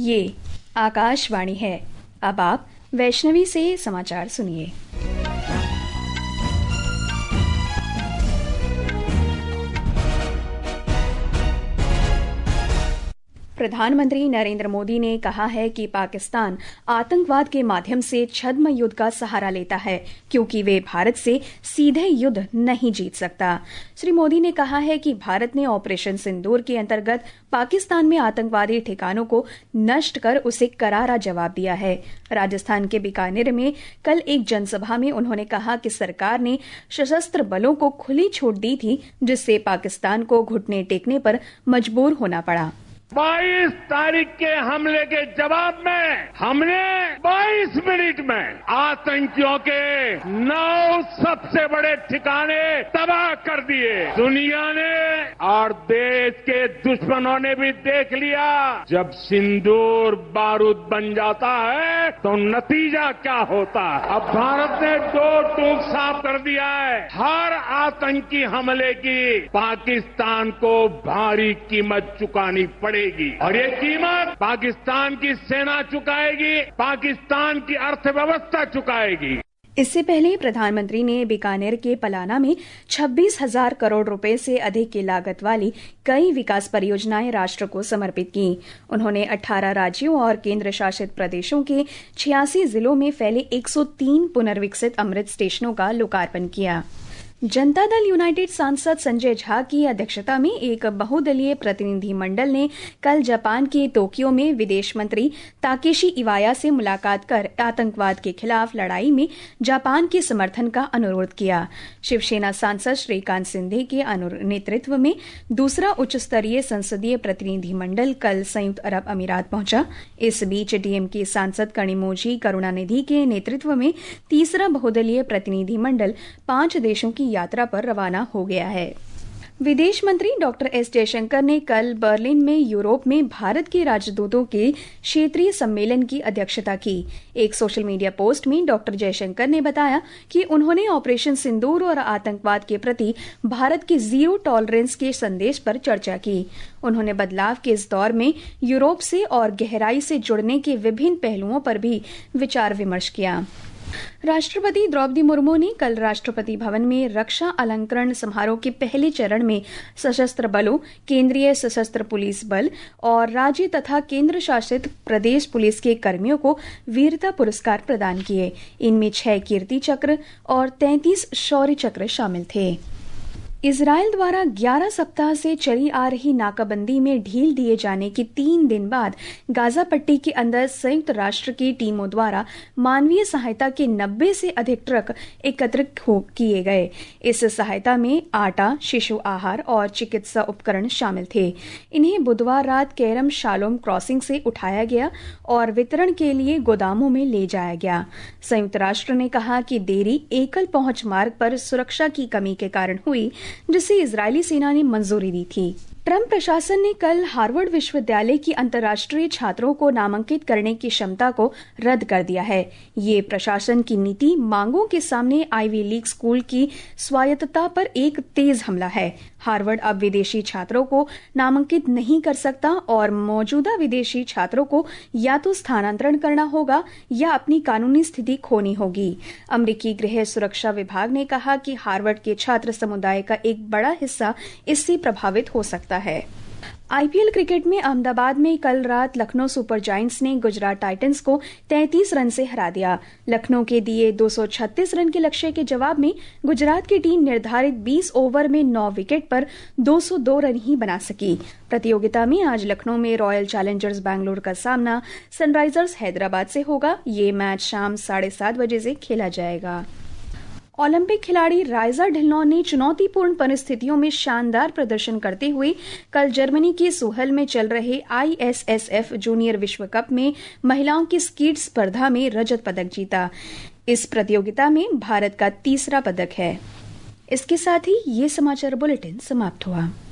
ये आकाशवाणी है। अब आप वैष्णवी से समाचार सुनिए। प्रधानमंत्री नरेंद्र मोदी ने कहा है कि पाकिस्तान आतंकवाद के माध्यम से छद्म युद्ध का सहारा लेता है, क्योंकि वे भारत से सीधे युद्ध नहीं जीत सकता। श्री मोदी ने कहा है कि भारत ने ऑपरेशन सिंदूर के अंतर्गत पाकिस्तान में आतंकवादी ठिकानों को नष्ट कर उसे करारा जवाब दिया है। राजस्थान के बीकानेर में कल एक जनसभा में उन्होंने कहा कि सरकार ने सशस्त्र बलों को खुली छूट दी थी, जिससे पाकिस्तान को घुटने टेकने पर मजबूर होना पड़ा। 22 तारीख के हमले के जवाब में हमने 22 मिनट में आतंकियों के 9 सबसे बड़े ठिकाने तबाह कर दिए। दुनिया ने और देश के दुश्मनों ने भी देख लिया, जब सिंदूर बारूद बन जाता है तो नतीजा क्या होता है। अब भारत ने दो टूक साफ कर दिया है। हर आतंकी हमले की पाकिस्तान को भारी कीमत चुकानी पड़ेगी, और ये कीमत पाकिस्तान की सेना चुकाएगी, पाकिस्तान की अर्थव्यवस्था चुकाएगी। इससे पहले प्रधानमंत्री ने बीकानेर के पलाना में 26,000 करोड़ रुपए से अधिक की लागत वाली कई विकास परियोजनाएं राष्ट्र को समर्पित की। उन्होंने 18 राज्यों और केंद्र शासित प्रदेशों के 86 जिलों में फैले 103 पुनर्विकसित अमृत स्टेशनों का लोकार्पण किया। जनता दल यूनाइटेड सांसद संजय झा की अध्यक्षता में एक बहुदलीय प्रतिनिधि मंडल ने कल जापान के टोक्यो में विदेश मंत्री ताकेशी इवाया से मुलाकात कर आतंकवाद के खिलाफ लड़ाई में जापान के समर्थन का अनुरोध किया। शिवसेना सांसद श्रीकांत सिंधे के नेतृत्व में दूसरा उच्च स्तरीय संसदीय प्रतिनिधि मंडल कल संयुक्त अरब अमीरात पहुंचा। इस बीच डीएमके सांसद कनिमोझी करुणानिधि के नेतृत्व में तीसरा बहुदलीय प्रतिनिधि मंडल 5 देशों की यात्रा पर रवाना हो गया है। विदेश मंत्री डॉक्टर एस जयशंकर ने कल बर्लिन में यूरोप में भारत के राजदूतों के क्षेत्रीय सम्मेलन की अध्यक्षता की। एक सोशल मीडिया पोस्ट में डॉक्टर जयशंकर ने बताया कि उन्होंने ऑपरेशन सिंदूर और आतंकवाद के प्रति भारत के जीरो टॉलरेंस के संदेश पर चर्चा की। उन्होंने बदलाव के इस दौर में यूरोप से और गहराई से जुड़ने के विभिन्न पहलुओं पर भी विचार विमर्श किया। राष्ट्रपति द्रौपदी मुर्मू ने कल राष्ट्रपति भवन में रक्षा अलंकरण समारोह के पहले चरण में सशस्त्र बलों, केंद्रीय सशस्त्र पुलिस बल और राज्य तथा केंद्र शासित प्रदेश पुलिस के कर्मियों को वीरता पुरस्कार प्रदान किए। इनमें 6 कीर्ति चक्र और 33 शौर्य चक्र शामिल थे। इजरायल द्वारा 11 सप्ताह से चली आ रही नाकाबंदी में ढील दिए जाने के 3 दिन बाद गाजा पट्टी के अंदर संयुक्त राष्ट्र की टीमों द्वारा मानवीय सहायता के 90 से अधिक ट्रक एकत्रित किए गए। इस सहायता में आटा, शिशु आहार और चिकित्सा उपकरण शामिल थे। इन्हें बुधवार रात केरम शालोम क्रॉसिंग से उठाया गया और वितरण के लिए गोदामों में ले जाया गया। संयुक्त राष्ट्र ने कहा कि देरी एकल पहुंच मार्ग पर सुरक्षा की कमी के कारण हुई, जिसे इजरायली सेना ने मंजूरी दी थी। ट्रंप प्रशासन ने कल हार्वर्ड विश्वविद्यालय की अंतर्राष्ट्रीय छात्रों को नामांकित करने की क्षमता को रद्द कर दिया है। ये प्रशासन की नीति मांगों के सामने आईवी लीग स्कूल की स्वायत्तता पर एक तेज हमला है। हार्वर्ड अब विदेशी छात्रों को नामांकित नहीं कर सकता और मौजूदा विदेशी छात्रों को या तो स्थानांतरण करना होगा या अपनी कानूनी स्थिति खोनी होगी। अमेरिकी गृह सुरक्षा विभाग ने कहा कि हार्वर्ड के छात्र समुदाय का एक बड़ा हिस्सा इससे प्रभावित हो सकता है। आईपीएल क्रिकेट में अहमदाबाद में कल रात लखनऊ सुपर जायंट्स ने गुजरात टाइटंस को 33 रन से हरा दिया। लखनऊ के दिए 236 रन के लक्ष्य के जवाब में गुजरात की टीम निर्धारित 20 ओवर में 9 विकेट पर 202 रन ही बना सकी। प्रतियोगिता में आज लखनऊ में रॉयल चैलेंजर्स बैंगलोर का सामना सनराइजर्स हैदराबाद से होगा। ये मैच शाम 7:30 बजे से खेला जाएगा। ओलंपिक खिलाड़ी राइजा ढिल्लों ने चुनौतीपूर्ण परिस्थितियों में शानदार प्रदर्शन करते हुए कल जर्मनी के सुहल में चल रहे ISSF जूनियर विश्व कप में महिलाओं की स्कीट स्पर्धा में रजत पदक जीता। इस प्रतियोगिता में भारत का तीसरा पदक है। इसके साथ ही ये समाचार बुलेटिन समाप्त हुआ।